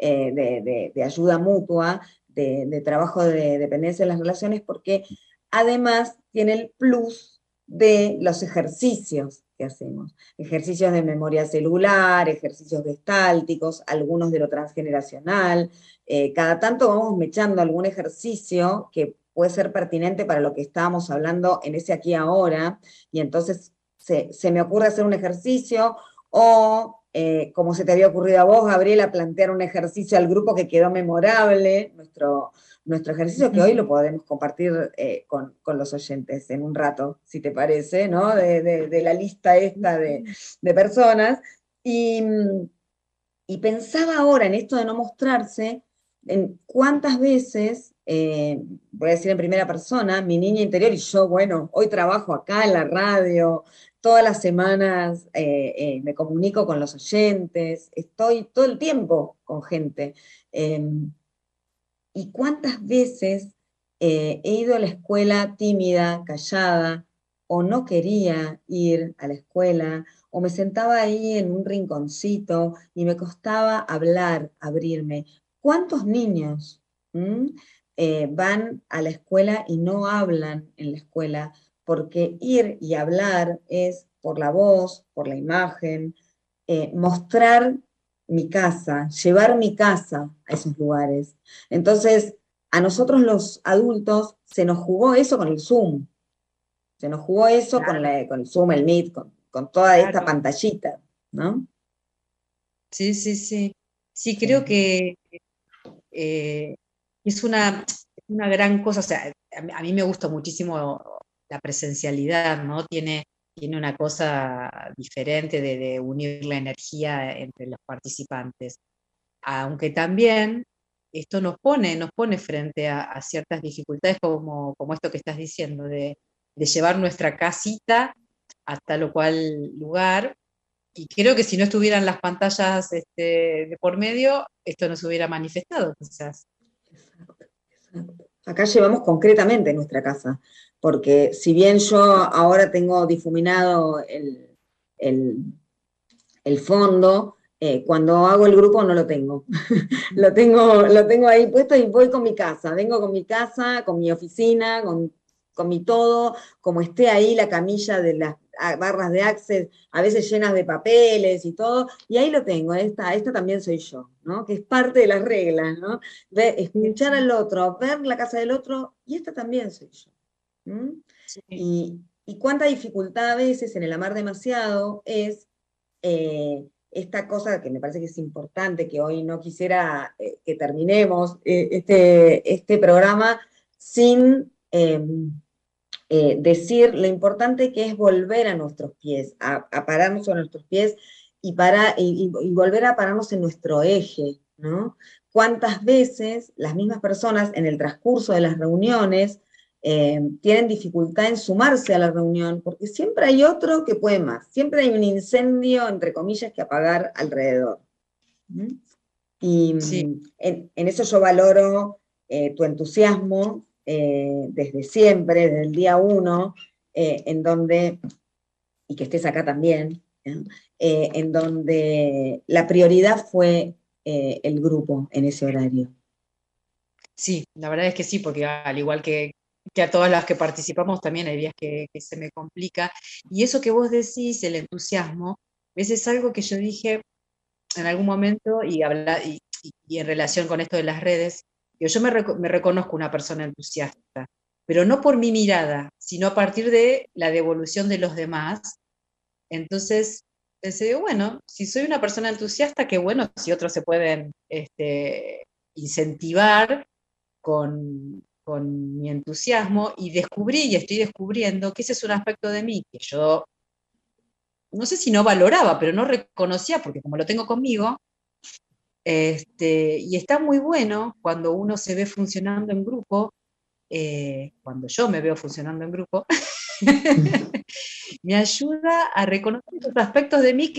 de ayuda mutua, de trabajo de dependencia en las relaciones, porque además tiene el plus de los ejercicios que hacemos, ejercicios de memoria celular, ejercicios gestálticos, algunos de lo transgeneracional. Cada tanto vamos mechando algún ejercicio que puede ser pertinente para lo que estábamos hablando en ese aquí ahora, y entonces se me ocurre hacer un ejercicio o como se te había ocurrido a vos, Gabriela, plantear un ejercicio al grupo que quedó memorable, nuestro ejercicio que hoy lo podemos compartir con los oyentes en un rato, si te parece, ¿no? De la lista esta de personas. Y pensaba ahora en esto de no mostrarse, en cuántas veces, voy a decir en primera persona, mi niña interior y yo, bueno, hoy trabajo acá en la radio, todas las semanas me comunico con los oyentes, estoy todo el tiempo con gente. Y cuántas veces he ido a la escuela tímida, callada, o no quería ir a la escuela, o me sentaba ahí en un rinconcito y me costaba hablar, abrirme. ¿Cuántos niños van a la escuela y no hablan en la escuela? Porque ir y hablar es por la voz, por la imagen, mostrar mi casa, llevar mi casa a esos lugares. Entonces, a nosotros los adultos se nos jugó eso con el Zoom, se nos jugó eso Claro, con el Zoom, el Meet, con toda esta claro. pantallita, ¿no? Sí, sí, sí. Sí, creo Sí. que eh, es una gran cosa. O sea, a mí me gusta muchísimo la presencialidad, ¿no? Tiene una cosa diferente de unir la energía entre los participantes. Aunque también esto nos pone frente a ciertas dificultades como esto que estás diciendo, de llevar nuestra casita a tal o cual lugar. Y creo que si no estuvieran las pantallas de por medio, esto no se hubiera manifestado, quizás. Exacto, exacto. Acá llevamos concretamente nuestra casa, porque si bien yo ahora tengo difuminado el, el fondo, cuando hago el grupo no lo tengo. Lo tengo ahí puesto y voy con mi casa. Vengo con mi casa, con mi oficina, con mi todo, como esté ahí la camilla de las barras de Access, a veces llenas de papeles y todo, y ahí lo tengo. Esta también soy yo, ¿no? Que es parte de las reglas, ¿no? Sí, Escuchar sí, al otro, ver la casa del otro, y esta también soy yo. ¿Mm? sí. Y cuánta dificultad a veces en el amar demasiado es esta cosa que me parece que es importante, que hoy no quisiera que terminemos este programa sin decir lo importante que es volver a nuestros pies, a pararnos a nuestros pies y volver a pararnos en nuestro eje, ¿no? ¿Cuántas veces las mismas personas en el transcurso de las reuniones tienen dificultad en sumarse a la reunión? Porque siempre hay otro que puede más, siempre hay un incendio, entre comillas, que apagar alrededor. ¿Mm? Y Sí, en eso yo valoro tu entusiasmo desde siempre, desde el día uno, en donde, y que estés acá también, ¿no? En donde la prioridad fue el grupo en ese horario. sí, la verdad es que sí, porque al igual que a todas las que participamos, también hay días que se me complica. Y eso que vos decís, el entusiasmo, es algo que yo dije en algún momento y en relación con esto de las redes, yo me reconozco una persona entusiasta, pero no por mi mirada, sino a partir de la devolución de los demás. Entonces pensé, bueno, si soy una persona entusiasta, qué bueno si otros se pueden incentivar con mi entusiasmo, y descubrí y estoy descubriendo que ese es un aspecto de mí que yo no sé si no valoraba, pero no reconocía, porque como lo tengo conmigo. Y está muy bueno cuando uno se ve funcionando en grupo, cuando yo me veo funcionando en grupo, me ayuda a reconocer los aspectos de mí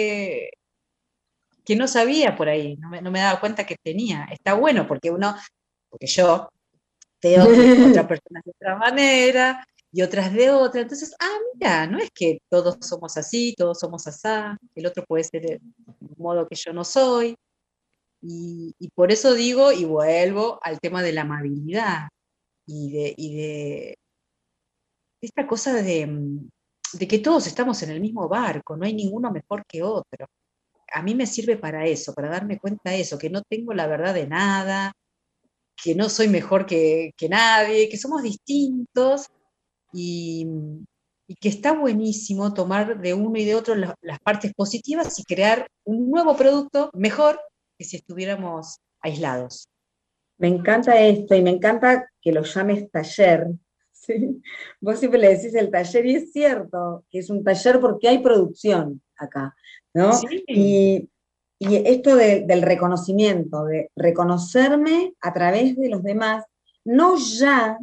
que no sabía por ahí, no me daba cuenta que tenía. Está bueno porque yo veo que otras personas de otra manera y otras de otra. Entonces, mira, no es que todos somos así, todos somos asá, el otro puede ser de un modo que yo no soy. Y por eso digo y vuelvo al tema de la amabilidad y de esta cosa de que todos estamos en el mismo barco, no hay ninguno mejor que otro. A mí me sirve para eso, para darme cuenta de eso, que no tengo la verdad de nada, que no soy mejor que nadie, que somos distintos y, y que está buenísimo tomar de uno y de otro las partes positivas y crear un nuevo producto mejor que si estuviéramos aislados. Me encanta esto y me encanta que lo llames taller. ¿Sí? Vos siempre le decís el taller y es cierto que es un taller porque hay producción acá, ¿no? Sí. Y esto del reconocimiento, de reconocerme a través de los demás, no ya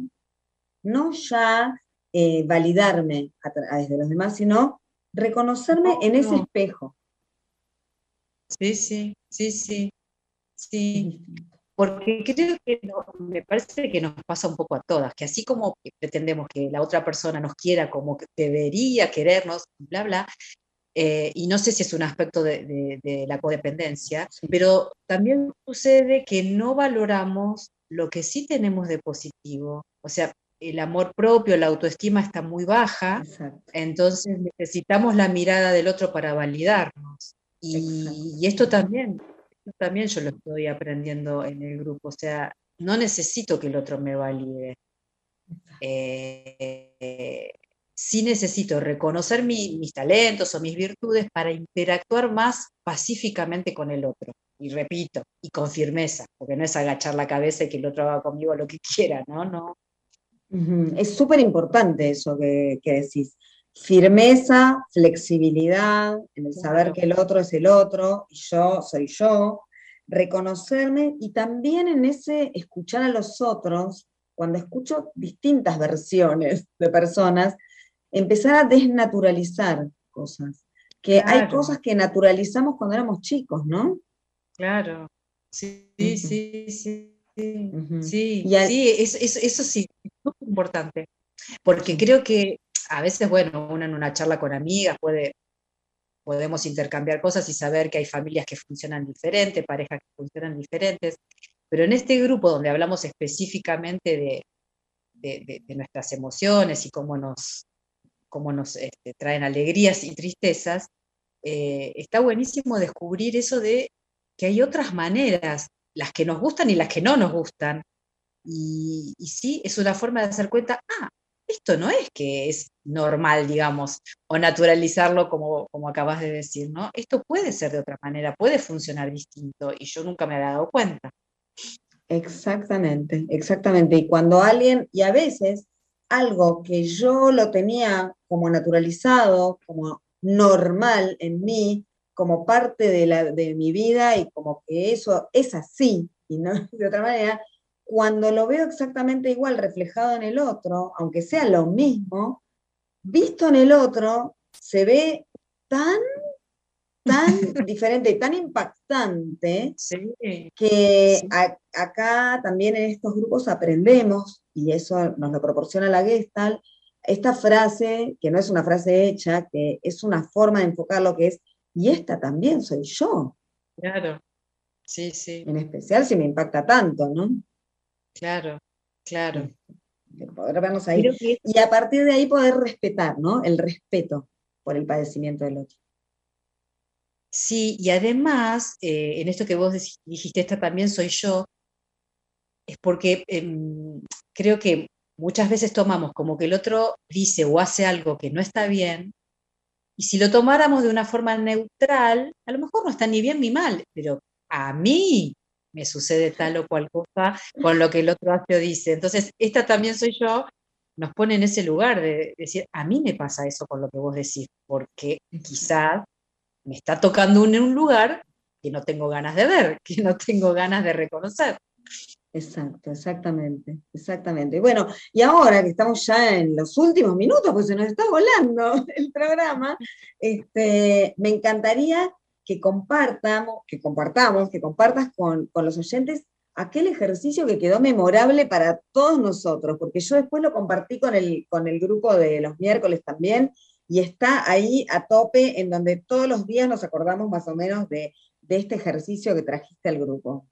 validarme a través de los demás, sino reconocerme en ese espejo. Sí. Porque creo que me parece que nos pasa un poco a todas, que así como pretendemos que la otra persona nos quiera como que debería querernos, bla, bla, y no sé si es un aspecto de la codependencia, Sí. pero también sucede que no valoramos lo que sí tenemos de positivo. O sea, el amor propio, la autoestima está muy baja, Exacto. entonces necesitamos la mirada del otro para validarnos. Y esto también yo lo estoy aprendiendo en el grupo, o sea, no necesito que el otro me valide. Sí necesito reconocer mis talentos o mis virtudes para interactuar más pacíficamente con el otro. Y repito, y con firmeza, porque no es agachar la cabeza y que el otro haga conmigo lo que quiera, ¿no? No. Es súper importante eso que decís. Firmeza, flexibilidad, en el saber que el otro es el otro y yo soy yo, reconocerme y también en ese escuchar a los otros, cuando escucho distintas versiones de personas, empezar a desnaturalizar cosas. Que hay Claro. cosas que naturalizamos cuando éramos chicos, ¿no? Claro, sí. Ujú. Sí, Y eso sí, es súper importante, porque creo que a veces, bueno, uno en una charla con amigas podemos intercambiar cosas y saber que hay familias que funcionan diferentes, parejas que funcionan diferentes, pero en este grupo donde hablamos específicamente de nuestras emociones y cómo nos traen alegrías y tristezas, está buenísimo descubrir eso de que hay otras maneras, las que nos gustan y las que no nos gustan. Y sí, es una forma de hacer cuenta, esto no es que es normal, digamos, o naturalizarlo como acabas de decir, ¿no? Esto puede ser de otra manera, puede funcionar distinto y yo nunca me había dado cuenta. Exactamente, exactamente. Y cuando alguien, y a veces algo que yo lo tenía como naturalizado, como normal en mí, como parte de mi vida y como que eso es así y no de otra manera, cuando lo veo exactamente igual reflejado en el otro, aunque sea lo mismo, visto en el otro, se ve tan diferente y tan impactante Sí, que sí. acá también en estos grupos aprendemos, y eso nos lo proporciona la Gestalt, esta frase, que no es una frase hecha, que es una forma de enfocar lo que es, y esta también soy yo, Claro, sí, en especial si me impacta tanto, ¿no? claro. De poder vernos ahí. Creo que Y a partir de ahí poder respetar, ¿no? El respeto por el padecimiento del otro. sí, y además, en esto que vos dijiste, esta también soy yo, es porque creo que muchas veces tomamos como que el otro dice o hace algo que no está bien, y si lo tomáramos de una forma neutral, a lo mejor no está ni bien ni mal, pero a mí me sucede tal o cual cosa con lo que el otro hace o dice. Entonces, esta también soy yo, nos pone en ese lugar de decir, a mí me pasa eso con lo que vos decís, porque quizás me está tocando en un lugar que no tengo ganas de ver, que no tengo ganas de reconocer. Exacto, exactamente. Bueno, y ahora que estamos ya en los últimos minutos, pues se nos está volando el programa, me encantaría que compartas con los oyentes aquel ejercicio que quedó memorable para todos nosotros, porque yo después lo compartí con el grupo de los miércoles también, y está ahí a tope, en donde todos los días nos acordamos más o menos de este ejercicio que trajiste al grupo.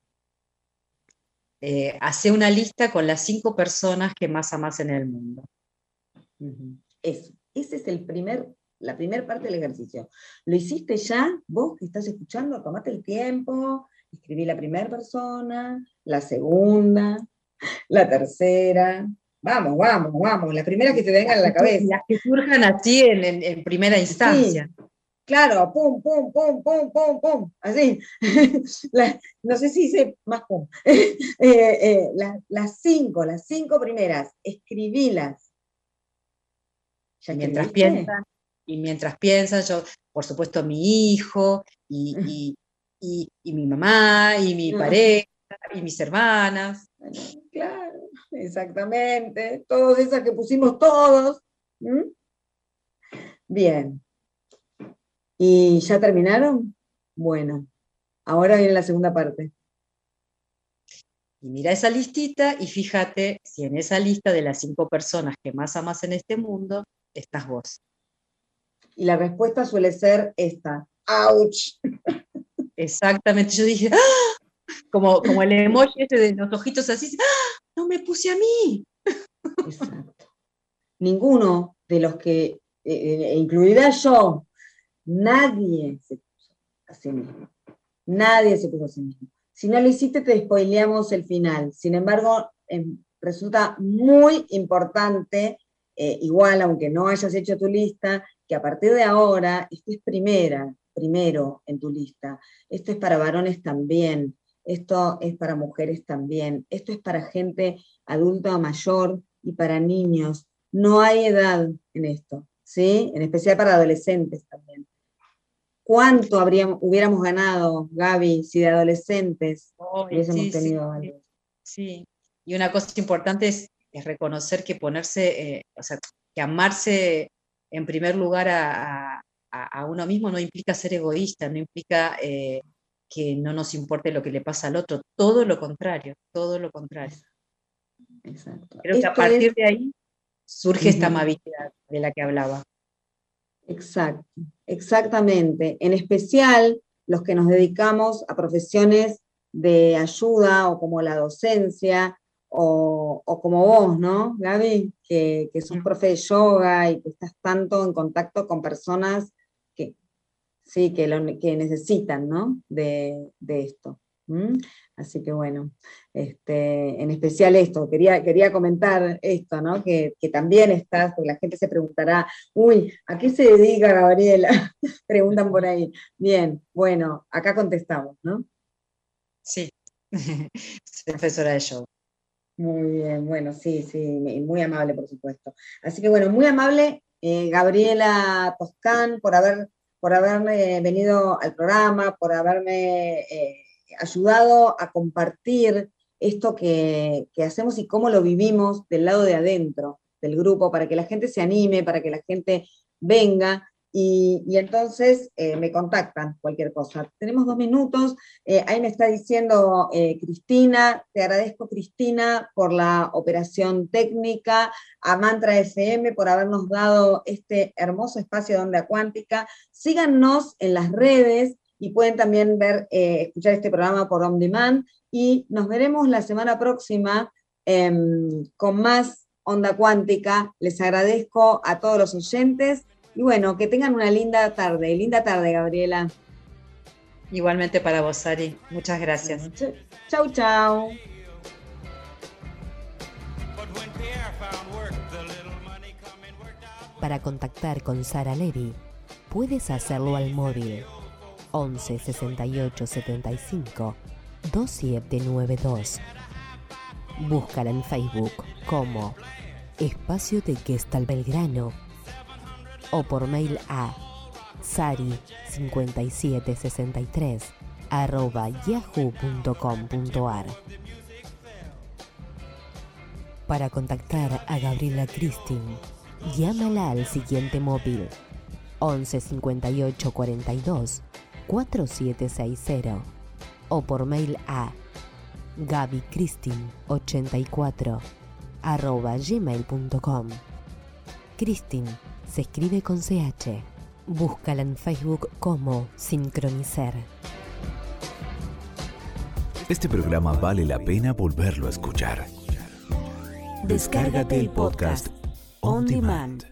Hace una lista con las 5 personas que más amás en el mundo. Eso. Ese es la primera parte del ejercicio. ¿Lo hiciste ya? Vos que estás escuchando, tomate el tiempo, escribí la primera persona, la segunda, la tercera, Vamos, vamos, vamos, la primera que te venga a la cabeza. Las que surjan así en primera instancia. Sí, claro, pum, pum, pum, pum, pum, pum, así. No sé si hice más pum. Las cinco primeras, escribílas. ¿Ya mientras piensan, yo, por supuesto, mi hijo, y mi mamá, y mi pareja, y mis hermanas. Bueno, claro, exactamente. Todas esas que pusimos todos. ¿Mm? Bien. ¿Y ya terminaron? Bueno, ahora viene la segunda parte. Y mira esa listita y fíjate si en esa lista de las 5 personas que más amas en este mundo, estás vos. Y la respuesta suele ser esta. ¡Auch! Exactamente. Yo dije, ¡ah! Como el emoji este de los ojitos así, ¡ah! No me puse a mí. Exacto. Ninguno de los que, incluida yo, nadie se puso a sí mismo. Nadie se puso a sí mismo. Si no lo hiciste, te spoileamos el final. Sin embargo, resulta muy importante, igual, aunque no hayas hecho tu lista, que a partir de ahora estés primero en tu lista. Esto es para varones también, esto es para mujeres también, esto es para gente adulta o mayor y para niños. No hay edad en esto, ¿sí? En especial para adolescentes también. ¿Cuánto hubiéramos ganado, Gaby, si de adolescentes hubiésemos tenido algo? Sí, y una cosa importante es reconocer que ponerse, o sea, que amarse en primer lugar a uno mismo no implica ser egoísta, no implica que no nos importe lo que le pasa al otro, todo lo contrario, todo lo contrario. Exacto. Creo que a partir de ahí surge esta amabilidad de la que hablaba. Exacto, exactamente. En especial los que nos dedicamos a profesiones de ayuda o como la docencia o como vos, ¿no, Gaby? Que sos profe de yoga y que estás tanto en contacto con personas que necesitan, ¿no? de esto. Así que bueno, en especial esto, quería comentar esto, ¿no? Que también estás, porque la gente se preguntará, uy, ¿a qué se dedica Gabriela? Preguntan por ahí. Bien, bueno, acá contestamos, ¿no? Sí, soy profesora de yoga. Muy bien, bueno, sí, muy amable, por supuesto. Así que bueno, muy amable, Gabriela Toscán, por haberme venido al programa, por haberme ayudado a compartir esto que hacemos y cómo lo vivimos del lado de adentro del grupo, para que la gente se anime, para que la gente venga, y entonces me contactan cualquier cosa. Tenemos 2 minutos, ahí me está diciendo Cristina, te agradezco, Cristina, por la operación técnica, a Mantra FM por habernos dado este hermoso espacio de Onda Cuántica. Síganos en las redes, y pueden también escuchar este programa por On Demand, y nos veremos la semana próxima con más Onda Cuántica. Les agradezco a todos los oyentes, y bueno, que tengan una linda tarde. Linda tarde, Gabriela. Igualmente para vos, Ari. Muchas gracias. Chau, chau. Para contactar con Sara Levy, puedes hacerlo al móvil 11 68 75 2792. Búscala en Facebook como Espacio de Gestalt Belgrano o por mail a sari5763@yahoo.com.ar. Para contactar a Gabriela Cristin, llámala al siguiente móvil 11 58 42 4760 o por mail a gabycristin84@gmail.com. Cristin se escribe con CH. Búscala en Facebook como Sincronicer. Este programa vale la pena volverlo a escuchar. Descárgate el podcast On Demand.